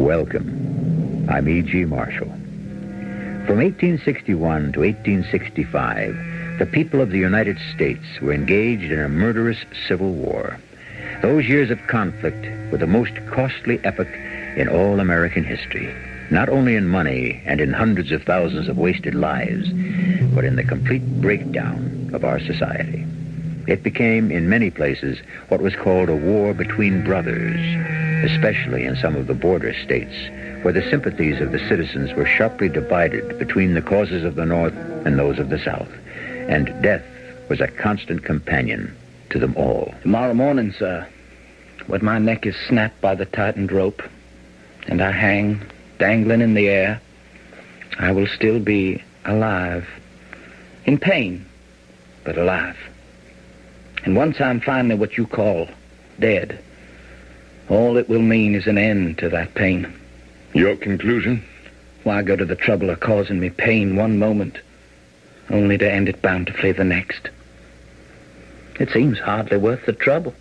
Welcome. I'm E.G. Marshall. From 1861 to 1865, the people of the United States were engaged in a murderous civil war. Those years of conflict were the most costly epoch in all American history, not only in money and in hundreds of thousands of wasted lives, but in the complete breakdown of our society. It became, in many places, what was called a war between brothers, especially in some of the border states, where the sympathies of the citizens were sharply divided between the causes of the North and those of the South, and death was a constant companion to them all. Tomorrow morning, sir, when my neck is snapped by the tightened rope, and I hang dangling in the air, I will still be alive. In pain, but alive. And once I'm finally what you call dead, all it will mean is an end to that pain. Your conclusion? Why go to the trouble of causing me pain one moment, only to end it bountifully the next? It seems hardly worth the trouble.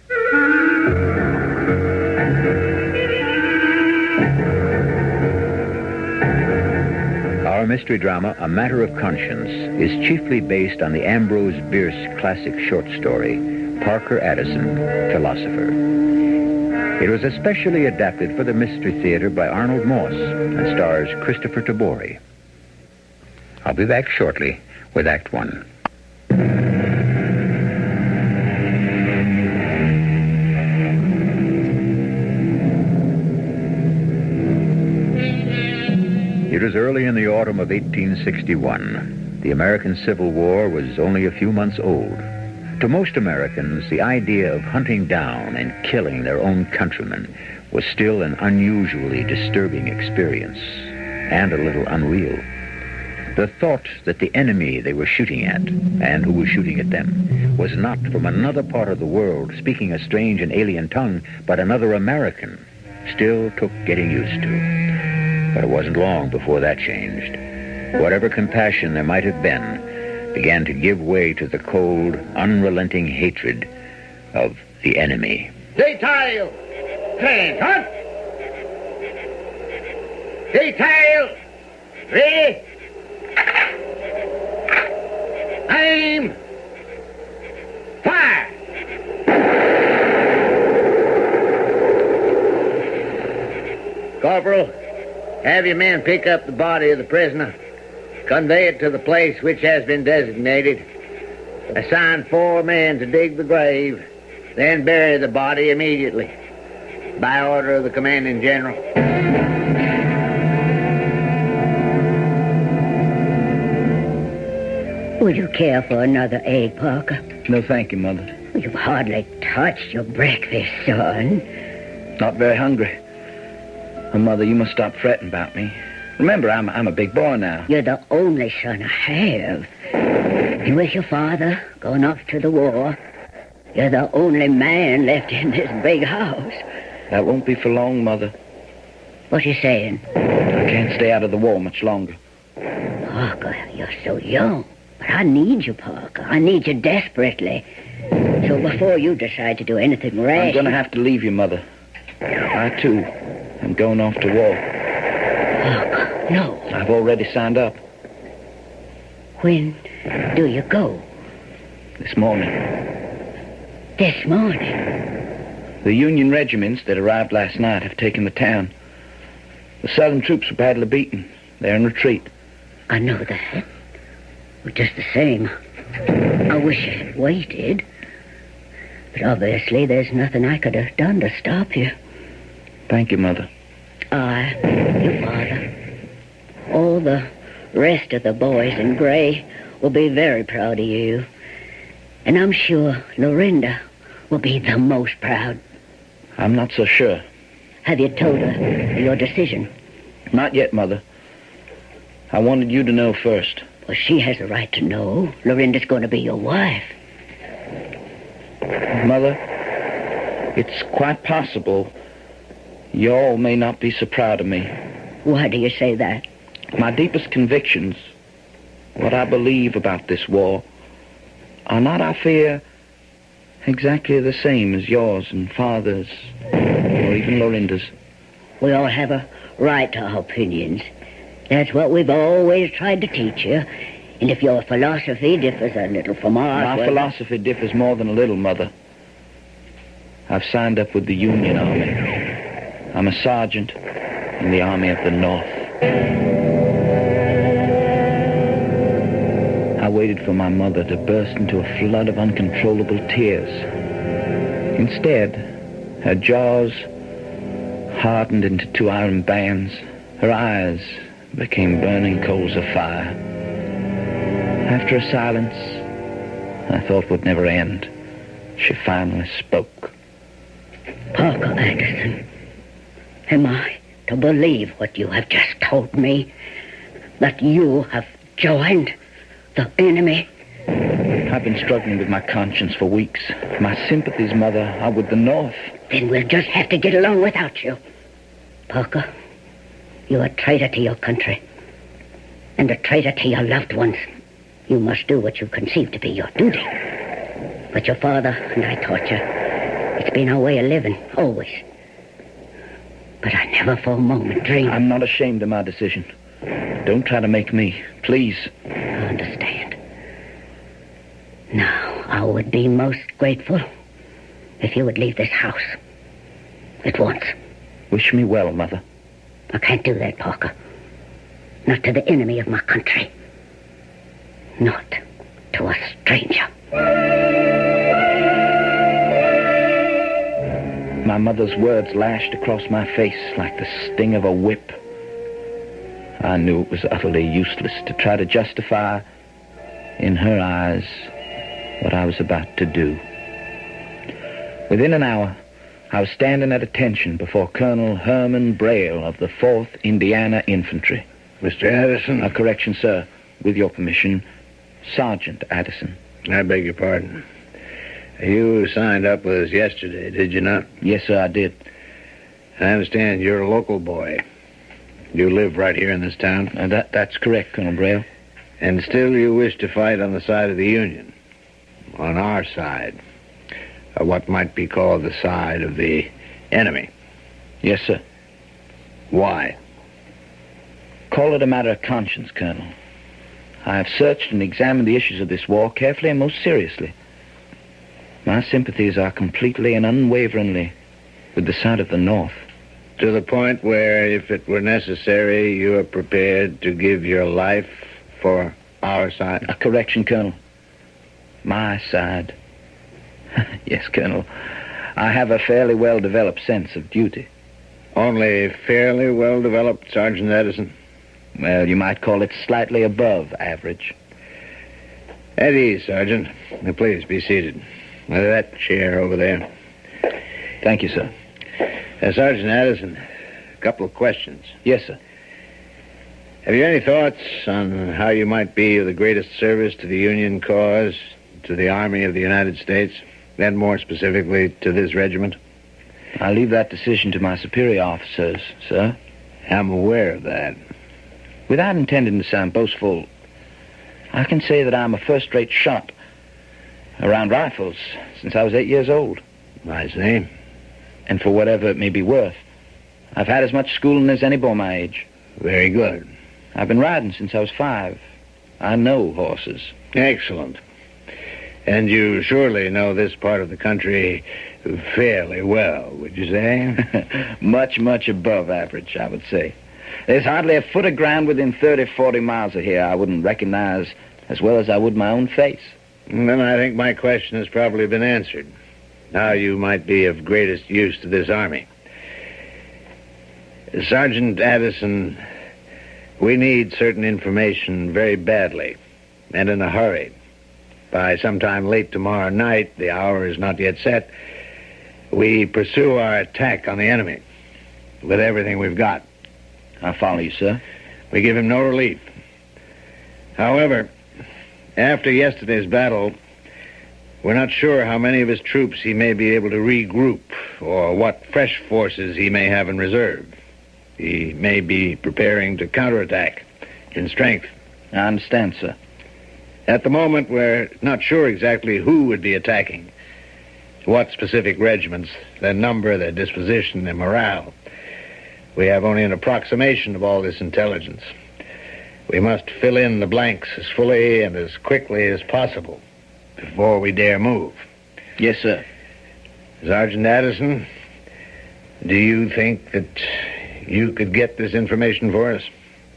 Our mystery drama, A Matter of Conscience, is chiefly based on the Ambrose Bierce classic short story, Parker Addison, Philosopher. It was especially adapted for the Mystery Theater by Arnold Moss and stars Christopher Tabori. I'll be back shortly with Act One. It was early in the autumn of 1861. The American Civil War was only a few months old. To most Americans, the idea of hunting down and killing their own countrymen was still an unusually disturbing experience, and a little unreal. The thought that the enemy they were shooting at, and who was shooting at them, was not from another part of the world speaking a strange and alien tongue, but another American, still took getting used to. But it wasn't long before that changed. Whatever compassion there might have been began to give way to the cold, unrelenting hatred of the enemy. Detail! Hands, hunt! Detail! Ready? Aim! Fire! Corporal, have your men pick up the body of the prisoner. Convey it to the place which has been designated. Assign 4 men to dig the grave, then bury the body immediately. By order of the commanding general. Would you care for another egg, Parker? No, thank you, Mother. You've hardly touched your breakfast, son. Not very hungry. Oh, Mother, you must stop fretting about me. Remember, I'm a big boy now. You're the only son I have. And with your father going off to the war, you're the only man left in this big house. That won't be for long, Mother. What you saying? I can't stay out of the war much longer. Parker, you're so young. But I need you, Parker. I need you desperately. So before you decide to do anything rash... I'm going to have to leave you, Mother. I, too, am going off to war. Parker, no. I've already signed up. When do you go? This morning. This morning? The Union regiments that arrived last night have taken the town. The Southern troops were badly beaten. They're in retreat. I know that. But just the same, I wish I had waited. But obviously there's nothing I could have done to stop you. Thank you, Mother. Your father, all the rest of the boys in gray will be very proud of you. And I'm sure Lorinda will be the most proud. I'm not so sure. Have you told her your decision? Not yet, Mother. I wanted you to know first. Well, she has a right to know. Lorinda's going to be your wife. Mother, it's quite possible you all may not be so proud of me. Why do you say that? My deepest convictions, what I believe about this war, are not, I fear, exactly the same as yours and Father's, or even Lorinda's. We all have a right to our opinions. That's what we've always tried to teach you. And if your philosophy differs a little from ours... My philosophy differs more than a little, Mother. I've signed up with the Union Army. I'm a sergeant in the Army of the North. I waited for my mother to burst into a flood of uncontrollable tears. Instead, her jaws hardened into two iron bands. Her eyes became burning coals of fire. After a silence I thought would never end, she finally spoke. Parker Anderson, am I to believe what you have just told me? That you have joined the enemy? I've been struggling with my conscience for weeks. My sympathies, Mother, are with the North. Then we'll just have to get along without you. Parker, you're a traitor to your country. And a traitor to your loved ones. You must do what you conceive to be your duty. But your father and I taught you. It's been our way of living, always. But I never for a moment dreamed... I'm not ashamed of my decision. Don't try to make me, please. I understand. Now, I would be most grateful if you would leave this house. At once. Wish me well, Mother. I can't do that, Parker. Not to the enemy of my country. Not to a stranger. My mother's words lashed across my face like the sting of a whip. I knew it was utterly useless to try to justify, in her eyes, what I was about to do. Within an hour, I was standing at attention before Colonel Herman Braille of the 4th Indiana Infantry. Mr. Addison? A correction, sir. With your permission, Sergeant Addison. I beg your pardon. You signed up with us yesterday, did you not? Yes, sir, I did. I understand you're a local boy. You live right here in this town? That's correct, Colonel Braille. And still you wish to fight on the side of the Union? On our side? What might be called the side of the enemy? Yes, sir. Why? Call it a matter of conscience, Colonel. I have searched and examined the issues of this war carefully and most seriously. My sympathies are completely and unwaveringly with the side of the North. To the point where, if it were necessary, you are prepared to give your life for our side? A correction, Colonel. My side. Yes, Colonel. I have a fairly well-developed sense of duty. Only fairly well-developed, Sergeant Addison? Well, you might call it slightly above average. At ease, Sergeant. Now, please, be seated. That chair over there. Thank you, sir. Sergeant Addison, a couple of questions. Yes, sir. Have you any thoughts on how you might be of the greatest service to the Union cause, to the Army of the United States, and more specifically to this regiment? I leave that decision to my superior officers, sir. I'm aware of that. Without intending to sound boastful, I can say that I'm a first-rate shot around rifles since I was 8 years old. I see. And for whatever it may be worth, I've had as much schooling as any boy my age. Very good. I've been riding since I was 5. I know horses. Excellent. And you surely know this part of the country fairly well, would you say? Much, much above average, I would say. There's hardly a foot of ground within 30, 40 miles of here I wouldn't recognize as well as I would my own face. Then I think my question has probably been answered. How you might be of greatest use to this army. Sergeant Addison, we need certain information very badly, and in a hurry. By sometime late tomorrow night, the hour is not yet set, we pursue our attack on the enemy with everything we've got. I follow you, sir. We give him no relief. However, after yesterday's battle, we're not sure how many of his troops he may be able to regroup or what fresh forces he may have in reserve. He may be preparing to counterattack in strength. I understand, sir. At the moment, we're not sure exactly who would be attacking, what specific regiments, their number, their disposition, their morale. We have only an approximation of all this intelligence. We must fill in the blanks as fully and as quickly as possible before we dare move. Yes, sir. Sergeant Addison, do you think that you could get this information for us?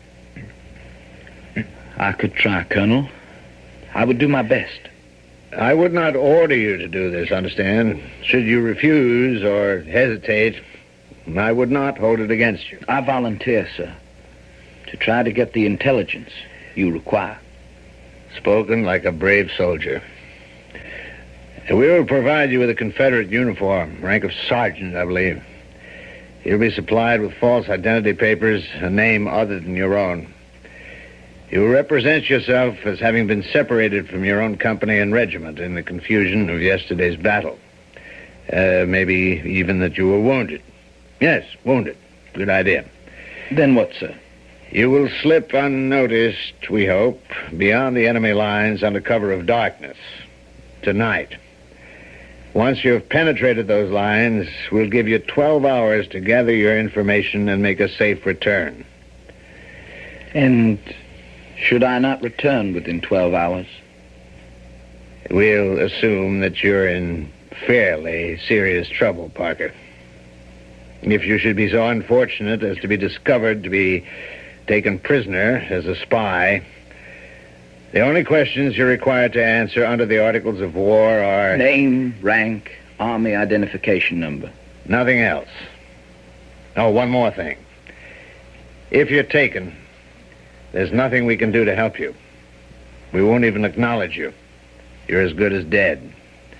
I could try, Colonel. I would do my best. I would not order you to do this, understand? Should you refuse or hesitate, I would not hold it against you. I volunteer, sir, to try to get the intelligence you require. Spoken like a brave soldier. We will provide you with a Confederate uniform, rank of sergeant, I believe. You'll be supplied with false identity papers, a name other than your own. You will represent yourself as having been separated from your own company and regiment in the confusion of yesterday's battle. Maybe even that you were wounded. Yes, wounded. Good idea. Then what, sir? You will slip unnoticed, we hope, beyond the enemy lines under cover of darkness. Tonight. Once you have penetrated those lines, we'll give you 12 hours to gather your information and make a safe return. And should I not return within 12 hours? We'll assume that you're in fairly serious trouble, Parker. If you should be so unfortunate as to be discovered to be taken prisoner as a spy, the only questions you're required to answer under the Articles of War are... Name, rank, army identification number. Nothing else. Oh, one more thing. If you're taken, there's nothing we can do to help you. We won't even acknowledge you. You're as good as dead.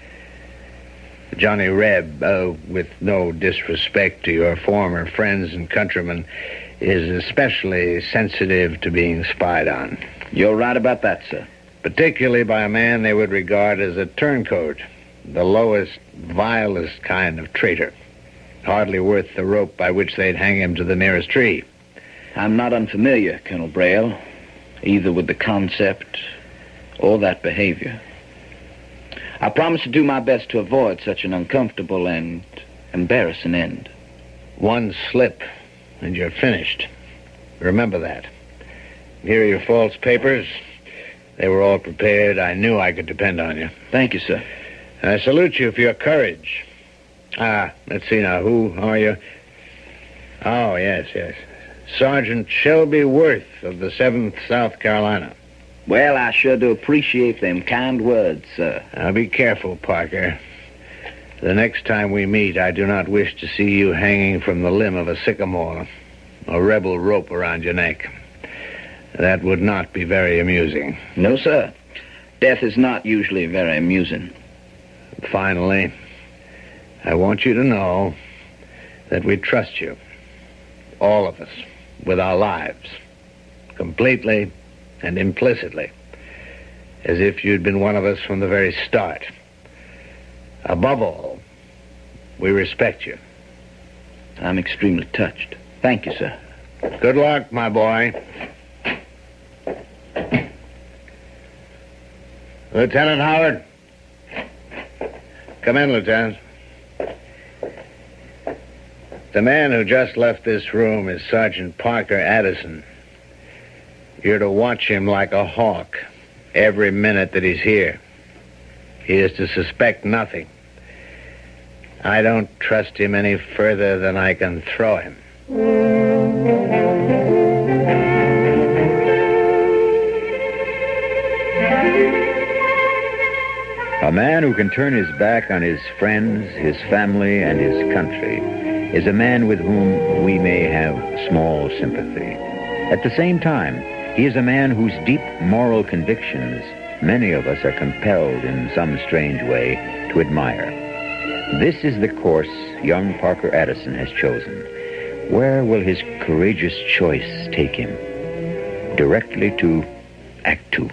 Johnny Reb, with no disrespect to your former friends and countrymen, is especially sensitive to being spied on. You're right about that, sir. Particularly by a man they would regard as a turncoat, the lowest, vilest kind of traitor. Hardly worth the rope by which they'd hang him to the nearest tree. I'm not unfamiliar, Colonel Braille, either with the concept or that behavior. I promise to do my best to avoid such an uncomfortable and embarrassing end. One slip, and you're finished. Remember that. Here are your false papers. They were all prepared. I knew I could depend on you. Thank you, sir. I salute you for your courage. Let's see now. Who are you? Oh, yes. Sergeant Shelby Worth of the 7th South Carolina. Well, I sure do appreciate them kind words, sir. Now, be careful, Parker. The next time we meet, I do not wish to see you hanging from the limb of a sycamore, a rebel rope around your neck. That would not be very amusing. No, sir. Death is not usually very amusing. Finally, I want you to know that we trust you, all of us, with our lives, completely and implicitly, as if you'd been one of us from the very start. Above all, we respect you. I'm extremely touched. Thank you, sir. Good luck, my boy. Lieutenant Howard. Come in, Lieutenant. The man who just left this room is Sergeant Parker Addison. You're to watch him like a hawk every minute that he's here. He is to suspect nothing. I don't trust him any further than I can throw him. A man who can turn his back on his friends, his family, and his country is a man with whom we may have small sympathy. At the same time, he is a man whose deep moral convictions many of us are compelled in some strange way to admire. This is the course young Parker Addison has chosen. Where will his courageous choice take him? Directly to Act Two.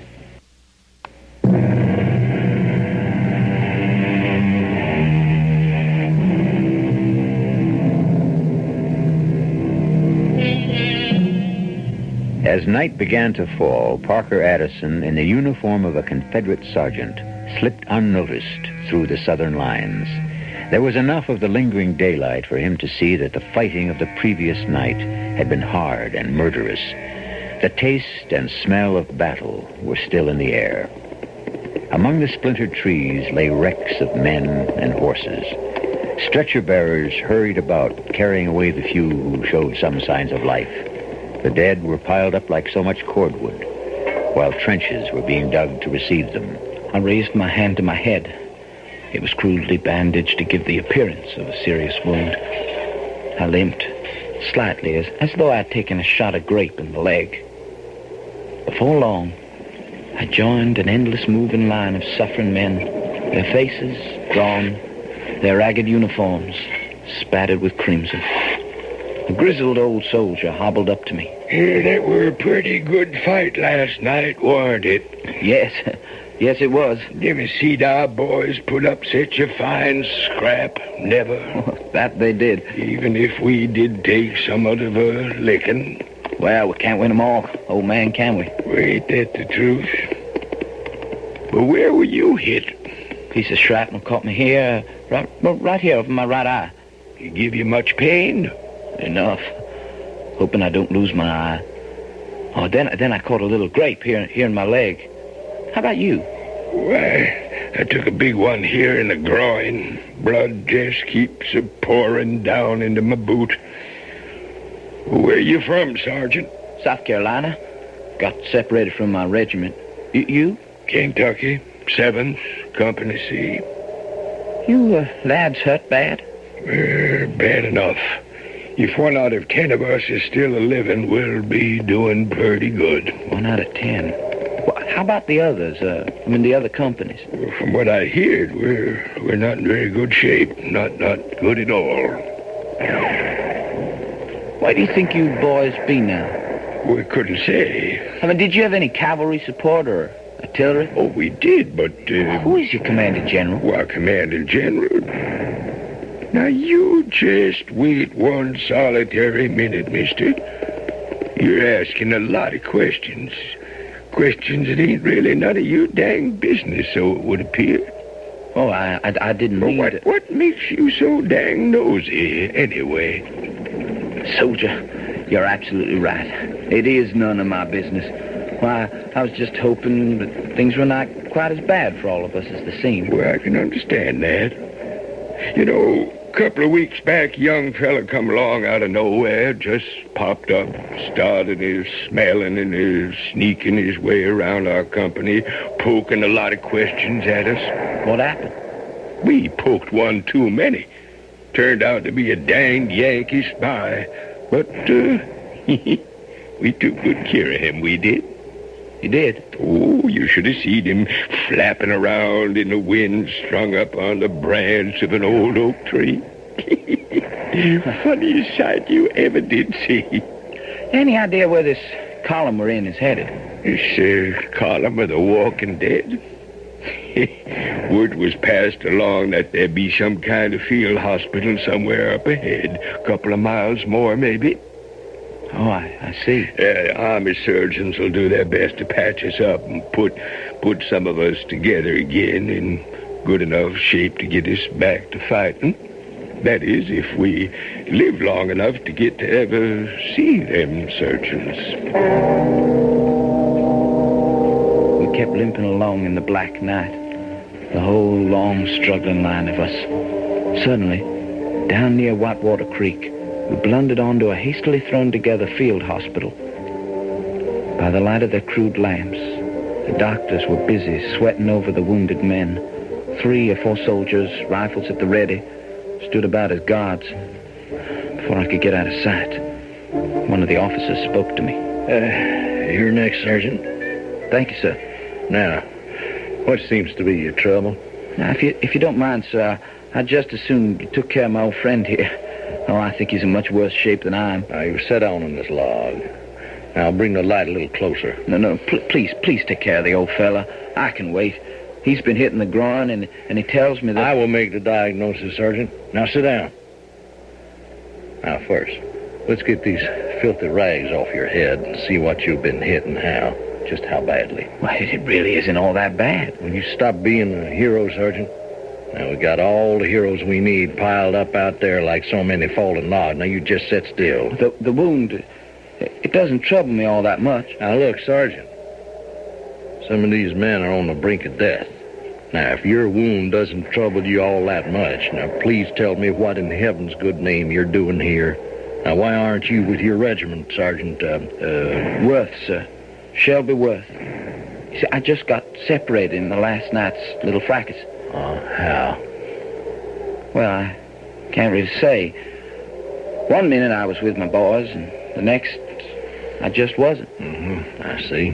As night began to fall, Parker Addison, in the uniform of a Confederate sergeant, slipped unnoticed through the Southern lines. There was enough of the lingering daylight for him to see that the fighting of the previous night had been hard and murderous. The taste and smell of battle were still in the air. Among the splintered trees lay wrecks of men and horses. Stretcher bearers hurried about, carrying away the few who showed some signs of life. The dead were piled up like so much cordwood, while trenches were being dug to receive them. I raised my hand to my head. It was crudely bandaged to give the appearance of a serious wound. I limped slightly, as though I had taken a shot of grape in the leg. Before long, I joined an endless moving line of suffering men, their faces drawn, their ragged uniforms spattered with crimson. A grizzled old soldier hobbled up to me. That were a pretty good fight last night, weren't it? Yes, yes it was. Never seed our boys put up such a fine scrap. Never. That they did. Even if we did take some of a licking. Well, we can't win them all, old man, can we? Ain't that the truth? But where were you hit? Piece of shrapnel caught me here, right here over my right eye. It give you much pain? Enough. Hoping I don't lose my eye. Oh, then I caught a little grape here in my leg. How about you? Why, I took a big one here in the groin. Blood just keeps a-pouring down into my boot. Where you from, Sergeant? South Carolina. Got separated from my regiment. You? Kentucky, 7th, Company C. You lads hurt bad? Bad enough. If 1 out of 10 of us is still a living, we'll be doing pretty good. 1 out of 10. Well, how about the others? The other companies? Well, from what I heard, we're not in very good shape. Not good at all. Where do you think you boys be now? We couldn't say. Did you have any cavalry support or artillery? Oh, we did, but... Who is your commanding general? Well, commanding general... Now, you just wait one solitary minute, mister. You're asking a lot of questions. Questions that ain't really none of your dang business, so it would appear. Oh, I didn't mean to... What makes you so dang nosy, anyway? Soldier, you're absolutely right. It is none of my business. Why, I was just hoping that things were not quite as bad for all of us as they seem. Well, I can understand that. You know, a couple of weeks back, a young fella come along out of nowhere, just popped up, started his smelling and his sneaking his way around our company, poking a lot of questions at us. What happened? We poked one too many. Turned out to be a danged Yankee spy. But, we took good care of him, we did. You did? Oh, you should have seen him flapping around in the wind, strung up on the branch of an old oak tree. Funniest sight you ever did see. Any idea where this column we're in is headed? This column of the Walking Dead? Word was passed along that there be some kind of field hospital somewhere up ahead. A couple of miles more, maybe. Oh, I see. Army surgeons will do their best to patch us up and put some of us together again in good enough shape to get us back to fighting. That is, if we live long enough to get to ever see them surgeons. We kept limping along in the black night, the whole long, struggling line of us. Suddenly, down near Whitewater Creek, we blundered onto a hastily thrown-together field hospital. By the light of their crude lamps, the doctors were busy sweating over the wounded men. 3 or 4 soldiers, rifles at the ready, stood about as guards. Before I could get out of sight, one of the officers spoke to me. You're next, Sergeant. Thank you, sir. Now, what seems to be your trouble? Now, if you don't mind, sir, I'd just as soon you took care of my old friend here. Oh, I think he's in much worse shape than I am. Now, you sit down on this log. Now, bring the light a little closer. No, please take care of the old fella. I can wait. He's been hit in the groin, and he tells me that... I will make the diagnosis, Sergeant. Now, sit down. Now, first, let's get these filthy rags off your head and see what you've been hit and how. Just how badly. Well, it really isn't all that bad. Will you stop being a hero, Sergeant? Now, we got all the heroes we need piled up out there like so many fallen logs. Now, you just sit still. The wound, it doesn't trouble me all that much. Now, look, Sergeant. Some of these men are on the brink of death. Now, if your wound doesn't trouble you all that much, now, please tell me what in heaven's good name you're doing here. Now, why aren't you with your regiment, Sergeant, Worth, sir. Shelby Worth. You see, I just got separated in the last night's little fracas. Oh, how? Well, I can't really say. One minute I was with my boys, and the next I just wasn't. Mm-hmm, I see.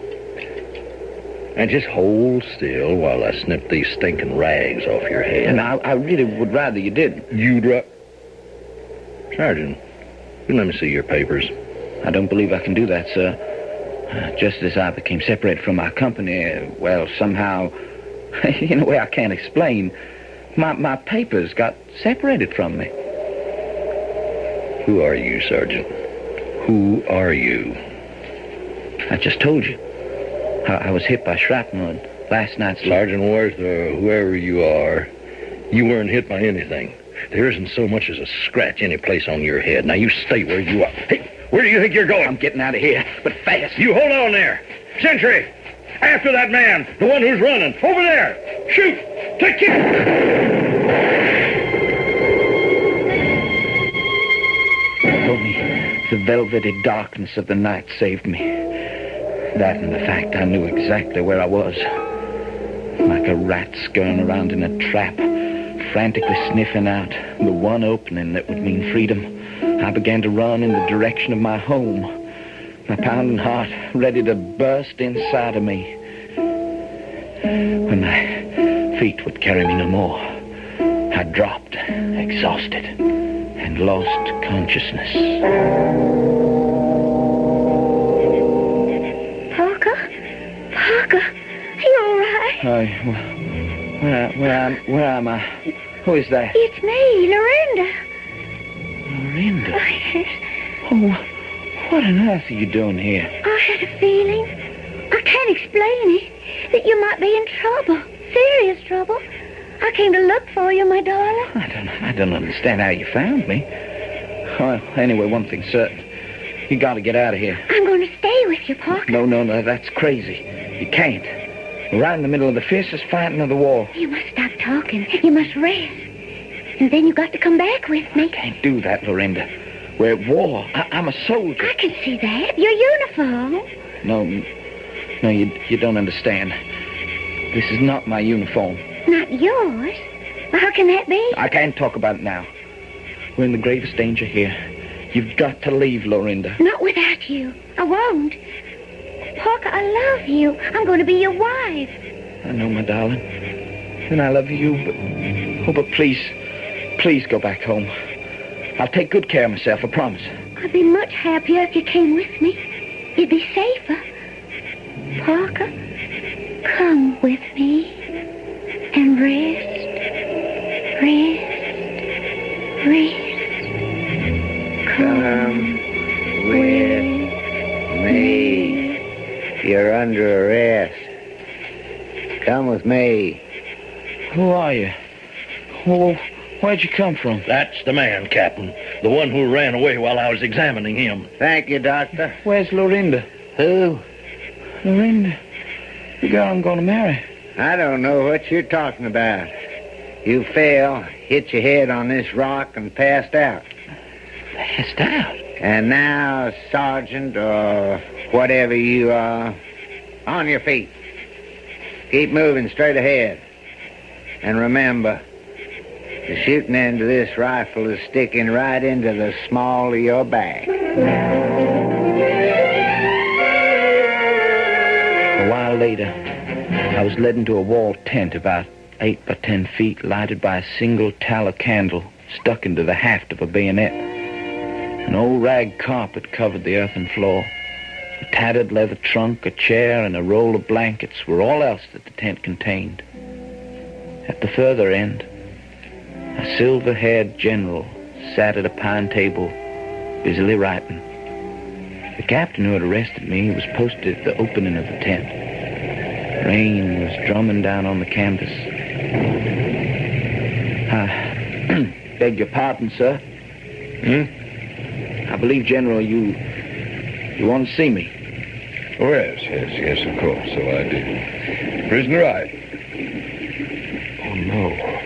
And just hold still while I snip these stinking rags off your head. And I really would rather you didn't. Sergeant, you let me see your papers. I don't believe I can do that, sir. Just as I became separated from my company, well, somehow, in a way I can't explain, my papers got separated from me. Who are you, Sergeant? Who are you? I just told you. I was hit by shrapnel last night's... Sergeant Worth, or whoever you are, you weren't hit by anything. There isn't so much as a scratch any place on your head. Now, you stay where you are. Hey, where do you think you're going? I'm getting out of here, but fast. You hold on there. Sentry, after that man, the one who's running. Over there. Shoot. Take care. Only the velvety darkness of the night saved me. That and the fact I knew exactly where I was. Like a rat scurrying around in a trap, frantically sniffing out the one opening that would mean freedom, I began to run in the direction of my home, my pounding heart ready to burst inside of me. When my feet would carry me no more, I dropped, exhausted, and lost consciousness. Parker? Parker, are you all right? Where am I? Who is that? It's me, Lorinda. Lorinda? Oh, yes. Oh, what on earth are you doing here? I had a feeling, I can't explain it, that you might be in trouble, serious trouble. I came to look for you, my darling. I don't understand how you found me. Well, anyway, one thing's certain. You gotta get out of here. I'm going to stay with you, Parker. No, that's crazy. You can't. We're right in the middle of the fiercest fighting of the war. You must stop talking. You must rest. And then you got to come back with me. Can't do that, Lorinda. We're at war. I'm a soldier. I can see that. Your uniform. No, you don't understand. This is not my uniform. Not yours? Well, how can that be? I can't talk about it now. We're in the gravest danger here. You've got to leave, Lorinda. Not without you. I won't. Parker, I love you. I'm going to be your wife. I know, my darling. And I love you, but please go back home. I'll take good care of myself, I promise. I'd be much happier if you came with me. You'd be safer. Parker, come with me and rest. Come with me. You're under arrest. Come with me. Who are you? Where'd you come from? That's the man, Captain. The one who ran away while I was examining him. Thank you, Doctor. Where's Lorinda? Who? Lorinda. The girl I'm going to marry. I don't know what you're talking about. You fell, hit your head on this rock, and passed out. Passed out? And now, Sergeant, or whatever you are, on your feet. Keep moving straight ahead. And remember, the shooting end of this rifle is sticking right into the small of your back. A while later, I was led into a wall tent about 8 by 10 feet, lighted by a single tallow candle stuck into the haft of a bayonet. An old rag carpet covered the earthen floor. A tattered leather trunk, a chair, and a roll of blankets were all else that the tent contained. At the further end, a silver-haired general sat at a pine table, busily writing. The captain who had arrested me was posted at the opening of the tent. Rain was drumming down on the canvas. I beg your pardon, sir. I believe, General, you want to see me. Oh, yes, of course, so I did. Prisoner, Oh, no.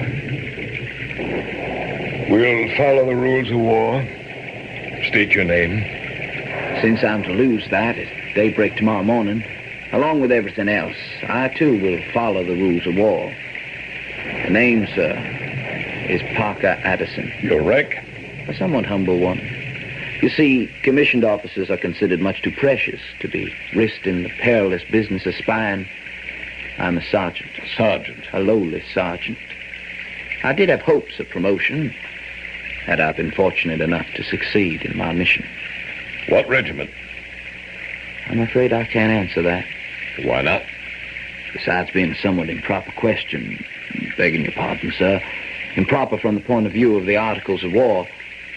We'll follow the rules of war. State your name. Since I'm to lose that at daybreak tomorrow morning, along with everything else, I, too, will follow the rules of war. The name, sir, is Parker Addison. Your rank? A somewhat humble one. You see, commissioned officers are considered much too precious to be risked in the perilous business of spying. I'm a sergeant. Sergeant? A lowly sergeant. I did have hopes of promotion, had I been fortunate enough to succeed in my mission. What regiment? I'm afraid I can't answer that. Why not? Besides being a somewhat improper question, begging your pardon, sir, improper from the point of view of the Articles of War,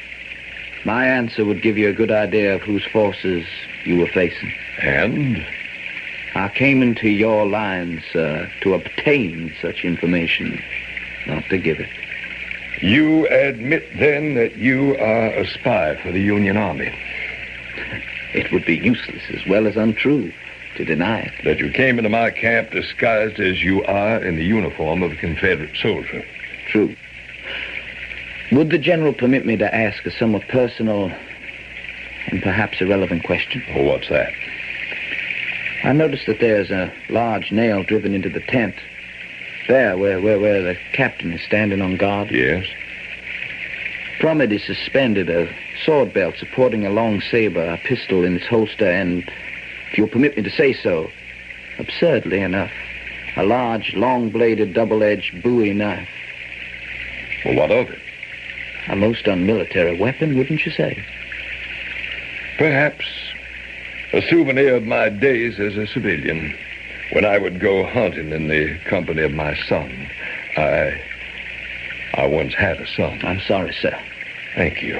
my answer would give you a good idea of whose forces you were facing. And? I came into your lines, sir, to obtain such information, not to give it. You admit, then, that you are a spy for the Union Army? It would be useless as well as untrue to deny it. That you came into my camp disguised as you are in the uniform of a Confederate soldier? True. Would the General permit me to ask a somewhat personal and perhaps irrelevant question? Oh, what's that? I noticed that there's a large nail driven into the tent. There, where the captain is standing on guard. Yes? From it is suspended a sword belt supporting a long saber, a pistol in its holster, and, if you'll permit me to say so, absurdly enough, a large, long-bladed, double-edged Bowie knife. Well, what of it? A most unmilitary weapon, wouldn't you say? Perhaps a souvenir of my days as a civilian, when I would go hunting in the company of my son. I once had a son. I'm sorry, sir. Thank you.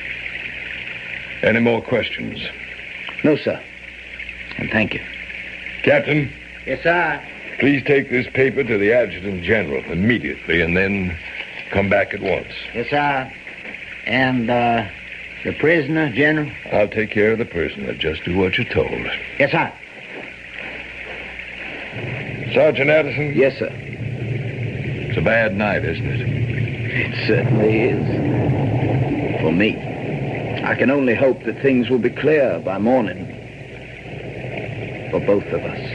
Any more questions? No, sir. And thank you. Captain? Yes, sir. Please take this paper to the Adjutant General immediately, and then come back at once. Yes, sir. And, the prisoner, General? I'll take care of the prisoner. Just do what you're told. Yes, sir. Sergeant Addison? Yes, sir. It's a bad night, isn't it? It certainly is. For me. I can only hope that things will be clear by morning. For both of us.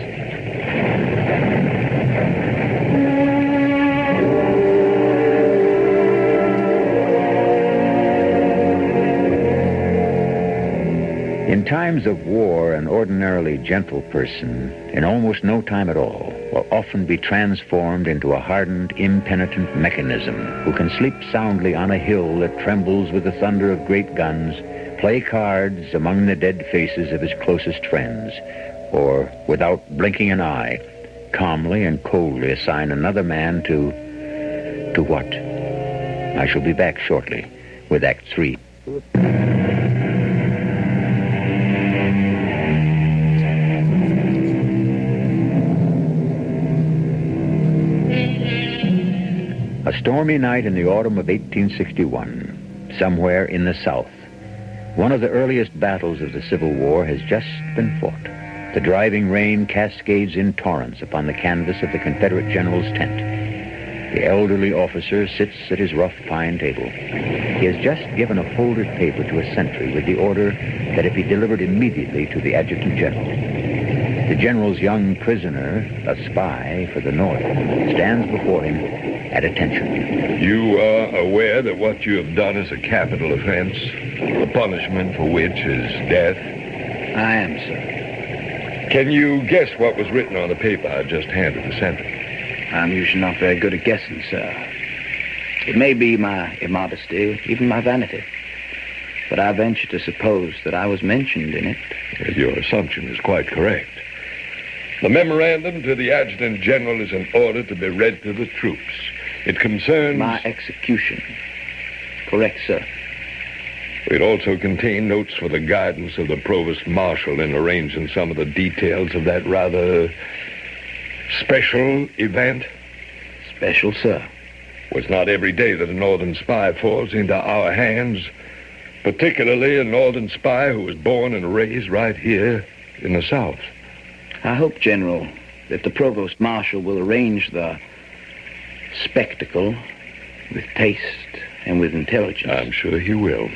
In times of war, an ordinarily gentle person, in almost no time at all, will often be transformed into a hardened, impenitent mechanism who can sleep soundly on a hill that trembles with the thunder of great guns, play cards among the dead faces of his closest friends, or, without blinking an eye, calmly and coldly assign another man to what? I shall be back shortly with Act 3. A stormy night in the autumn of 1861, somewhere in the South. One of the earliest battles of the Civil War has just been fought. The driving rain cascades in torrents upon the canvas of the Confederate general's tent. The elderly officer sits at his rough pine table. He has just given a folded paper to a sentry with the order that it be delivered immediately to the adjutant general. The general's young prisoner, a spy for the North, stands before him at attention. You are aware that what you have done is a capital offense, the punishment for which is death? I am, sir. Can you guess what was written on the paper I just handed the sentry? I'm usually not very good at guessing, sir. It may be my immodesty, even my vanity. But I venture to suppose that I was mentioned in it. Your assumption is quite correct. The memorandum to the Adjutant General is an order to be read to the troops. It concerns... my execution. Correct, sir. It also contained notes for the guidance of the Provost Marshal in arranging some of the details of that rather special event. Special, sir. Well, it's not every day that a northern spy falls into our hands, particularly a northern spy who was born and raised right here in the South. I hope, General, that the Provost Marshal will arrange the spectacle with taste and with intelligence. I'm sure he will.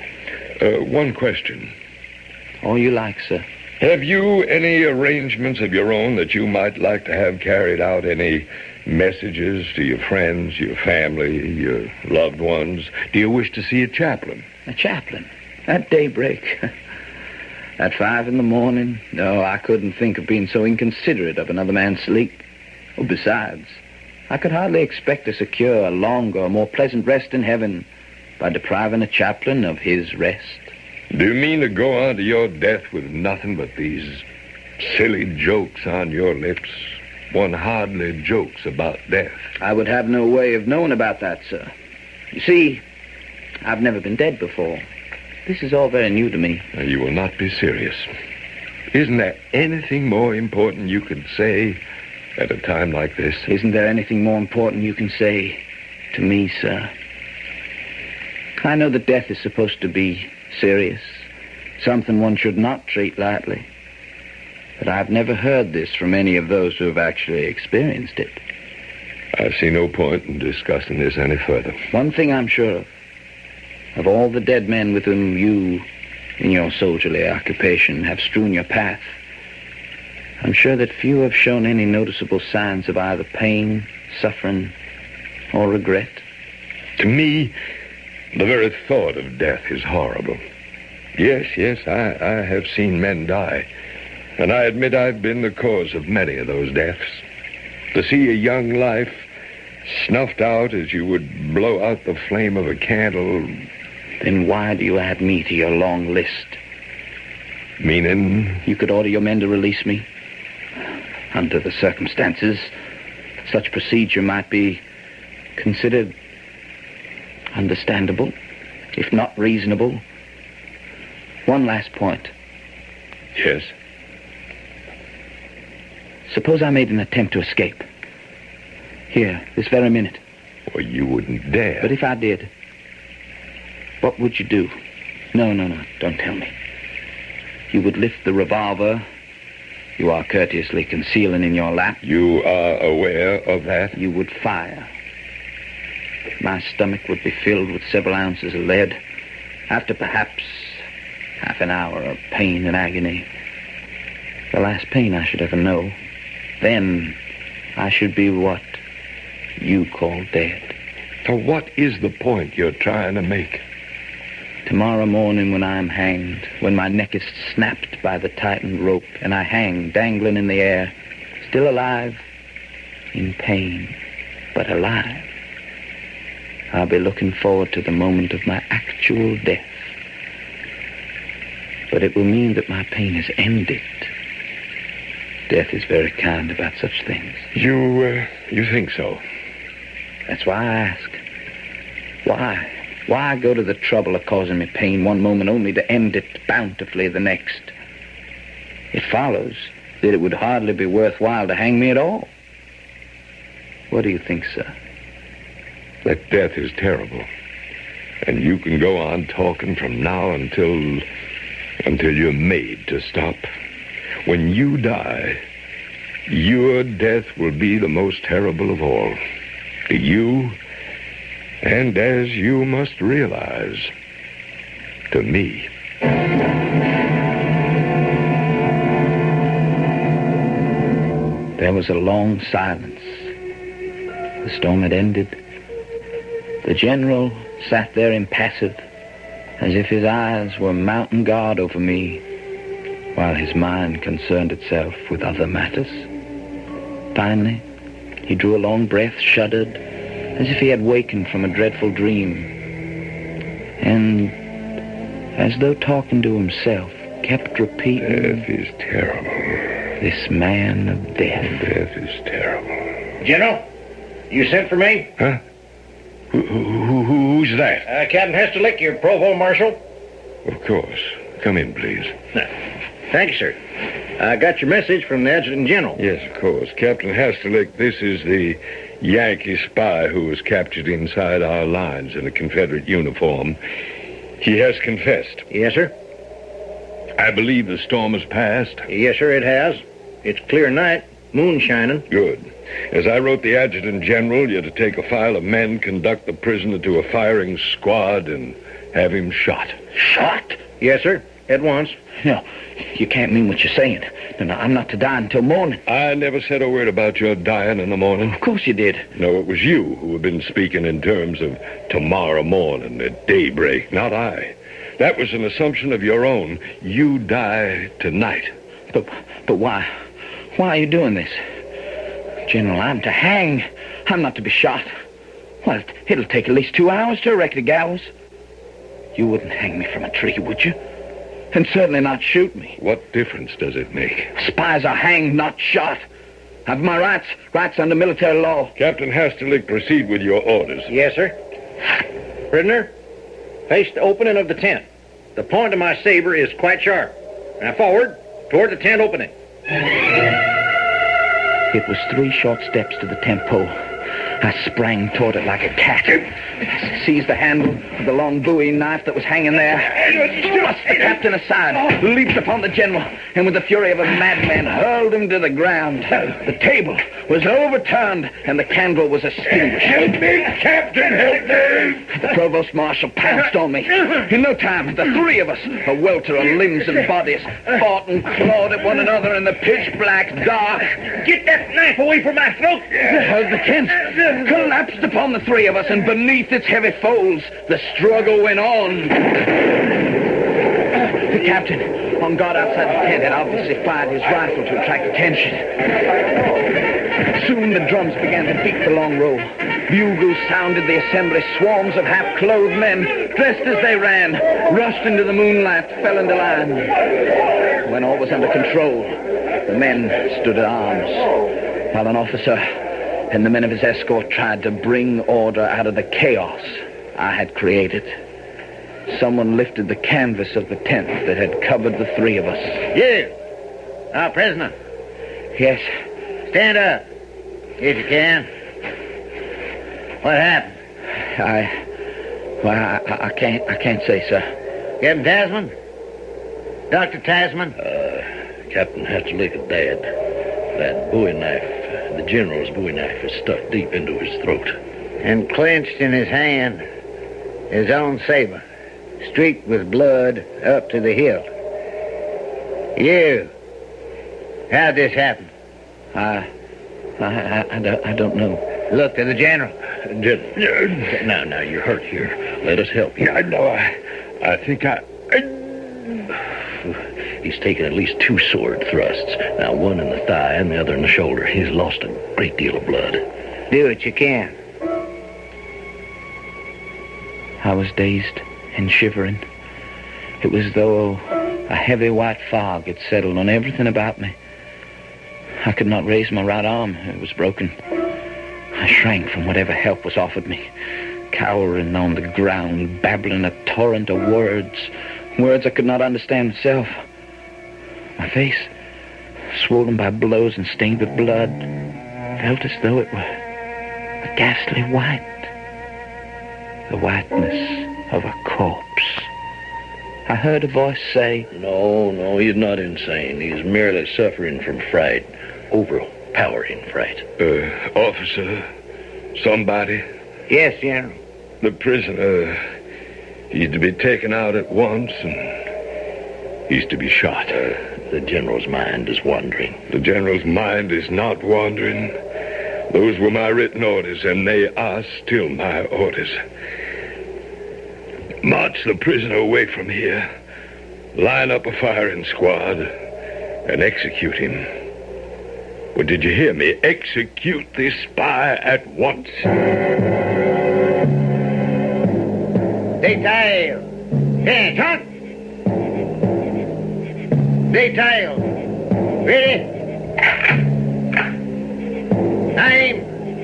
One question. All you like, sir. Have you any arrangements of your own that you might like to have carried out? Any messages to your friends, your family, your loved ones? Do you wish to see a chaplain? A chaplain? At daybreak? At 5 a.m? No, I couldn't think of being so inconsiderate of another man's sleep. Oh, besides, I could hardly expect to secure a longer, more pleasant rest in heaven by depriving a chaplain of his rest. Do you mean to go on to your death with nothing but these silly jokes on your lips? One hardly jokes about death. I would have no way of knowing about that, sir. You see, I've never been dead before. This is all very new to me. You will not be serious. Isn't there anything more important you could say at a time like this? Isn't there anything more important you can say to me, sir? I know that death is supposed to be serious, something one should not treat lightly. But I've never heard this from any of those who have actually experienced it. I see no point in discussing this any further. One thing I'm sure of all the dead men with whom you, in your soldierly occupation, have strewn your path, I'm sure that few have shown any noticeable signs of either pain, suffering, or regret. To me, the very thought of death is horrible. Yes, I have seen men die, and I admit I've been the cause of many of those deaths. To see a young life snuffed out as you would blow out the flame of a candle. Then why do you add me to your long list? Meaning? You could order your men to release me. Under the circumstances, such procedure might be considered understandable, if not reasonable. One last point. Yes? Suppose I made an attempt to escape. Here, this very minute. Well, you wouldn't dare. But if I did, what would you do? No, don't tell me. You would lift the revolver you are courteously concealing in your lap. You are aware of that? You would fire. My stomach would be filled with several ounces of lead. After perhaps half an hour of pain and agony, the last pain I should ever know, then I should be what you call dead. So what is the point you're trying to make? Tomorrow morning when I am hanged, when my neck is snapped by the tightened rope, and I hang dangling in the air, still alive, in pain, but alive, I'll be looking forward to the moment of my actual death. But it will mean that my pain is ended. Death is very kind about such things. You think so? That's why I ask. Why? Why go to the trouble of causing me pain one moment only to end it bountifully the next? It follows that it would hardly be worthwhile to hang me at all. What do you think, sir? That death is terrible. And you can go on talking from now until you're made to stop. When you die, your death will be the most terrible of all. To you, and as you must realize, to me. There was a long silence. The storm had ended. The general sat there impassive, as if his eyes were mounting guard over me, while his mind concerned itself with other matters. Finally, he drew a long breath, shuddered, as if he had wakened from a dreadful dream, and, as though talking to himself, kept repeating, "Death is terrible. This man of death. Death is terrible." General, you sent for me? Huh? Who's that? Captain Hesterlick, your provost marshal. Of course. Come in, please. Thank you, sir. I got your message from the adjutant general. Yes, of course. Captain Hesterlick, this is the Yankee spy who was captured inside our lines in a Confederate uniform. He has confessed. Yes, sir. I believe the storm has passed. Yes, sir, it has. It's clear night, moon shining. Good. As I wrote the adjutant general, you're to take a file of men, conduct the prisoner to a firing squad, and have him shot. Shot? Yes, sir, at once. No, you can't mean what you're saying. No, I'm not to die until morning. I never said a word about your dying in the morning. Of course you did. No, it was you who have been speaking in terms of tomorrow morning at daybreak, not I. That was an assumption of your own. You die tonight. But why? Why are you doing this? General, I'm to hang. I'm not to be shot. Well, it'll take at least 2 hours to erect a gallows. You wouldn't hang me from a tree, would you? And certainly not shoot me. What difference does it make? Spies are hanged, not shot. I've my rights under military law. Captain Hasterlick, proceed with your orders. Yes, sir. Prisoner, face the opening of the tent. The point of my saber is quite sharp. Now forward, toward the tent opening. It was 3 short steps to the tent pole. I sprang toward it like a cat. I seized the handle of the long Bowie knife that was hanging there, thrust the captain aside, leaped upon the general, and with the fury of a madman hurled him to the ground. The table was overturned, and the candle was extinguished. Help me, Captain, help me! The provost marshal pounced on me. In no time, the 3 of us, a welter of limbs and bodies, fought and clawed at one another in the pitch-black dark. Get that knife away from my throat! The tent collapsed upon the 3 of us, and beneath its heavy folds, the struggle went on. The captain, on guard outside the tent, had obviously fired his rifle to attract attention. Soon the drums began to beat the long roll. Bugles sounded the assembly. Swarms of half-clothed men, dressed as they ran, rushed into the moonlight, fell into line. When all was under control, the men stood at arms, while an officer and the men of his escort tried to bring order out of the chaos I had created. Someone lifted the canvas of the tent that had covered the 3 of us. You, our prisoner. Yes. Stand up, if you can. What happened? I can't say, sir. Captain Tasman? Dr. Tasman? Captain Hasterlick is dead. That Bowie knife, the general's Bowie knife, is stuck deep into his throat. And clenched in his hand, his own saber, streaked with blood up to the hilt. You, how'd this happen? I don't know. Look to the general. Now, you're hurt here. Let us help you. Yeah, no, I think He's taken at least 2 sword thrusts. Now, one in the thigh and the other in the shoulder. He's lost a great deal of blood. Do what you can. I was dazed and shivering. It was as though a heavy white fog had settled on everything about me. I could not raise my right arm. It was broken. I shrank from whatever help was offered me, cowering on the ground, babbling a torrent of words I could not understand myself. My face, swollen by blows and stained with blood, felt as though it were a ghastly white, the whiteness of a corpse. I heard a voice say, No, he's not insane. He's merely suffering from fright. Overpowering fright. Officer, somebody. Yes, General. The prisoner, he's to be taken out at once, and he's to be shot. The general's mind is wandering. The general's mind is not wandering. Those were my written orders, and they are still my orders. March the prisoner away from here, line up a firing squad, and execute him. Well, did you hear me? Execute this spy at once. Detail. Attention. Detail. Ready? Aim.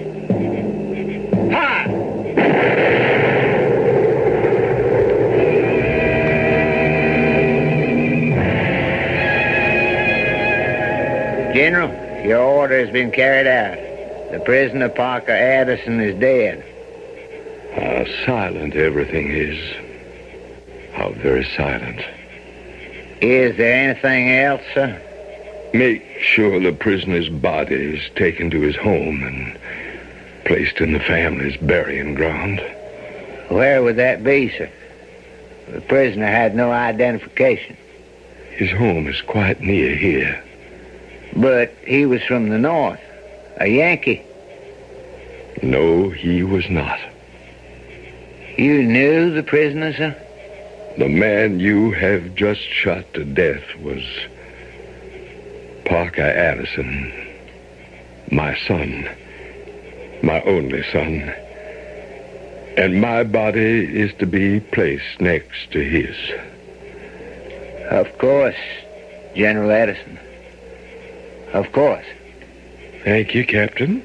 Fire. General, your order has been carried out. The prisoner Parker Addison is dead. How silent everything is. How very silent. Is there anything else, sir? Make sure the prisoner's body is taken to his home and placed in the family's burying ground. Where would that be, sir? The prisoner had no identification. His home is quite near here. But he was from the north, a Yankee. No, he was not. You knew the prisoner, sir? The man you have just shot to death was Parker Addison, my son, my only son. And my body is to be placed next to his. Of course, General Addison. Of course. Thank you, Captain.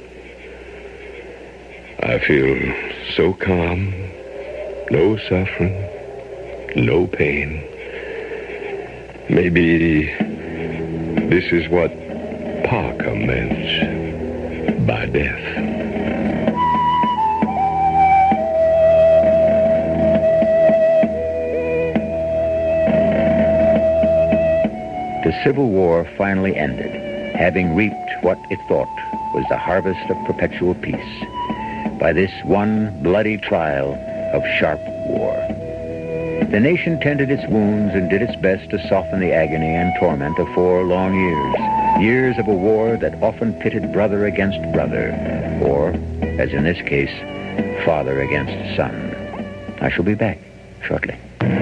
I feel so calm, no suffering, no pain. Maybe this is what Parker meant by death. The Civil War finally ended, having reaped what it thought was the harvest of perpetual peace, by this one bloody trial of sharp war. The nation tended its wounds and did its best to soften the agony and torment of 4 long years of a war that often pitted brother against brother, or, as in this case, father against son. I shall be back shortly.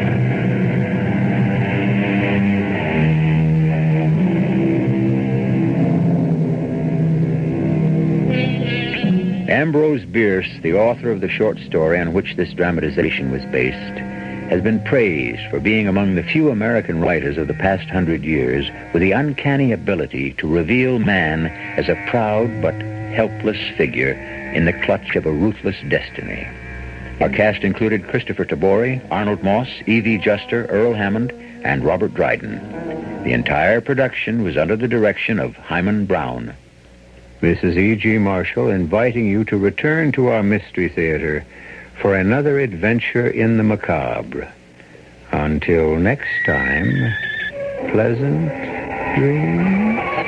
Ambrose Bierce, the author of the short story on which this dramatization was based, has been praised for being among the few American writers of the past 100 years with the uncanny ability to reveal man as a proud but helpless figure in the clutch of a ruthless destiny. Our cast included Christopher Tabori, Arnold Moss, Evie Juster, Earl Hammond, and Robert Dryden. The entire production was under the direction of Hyman Brown. This is E.G. Marshall inviting you to return to our Mystery Theater for another adventure in the macabre. Until next time, pleasant dreams.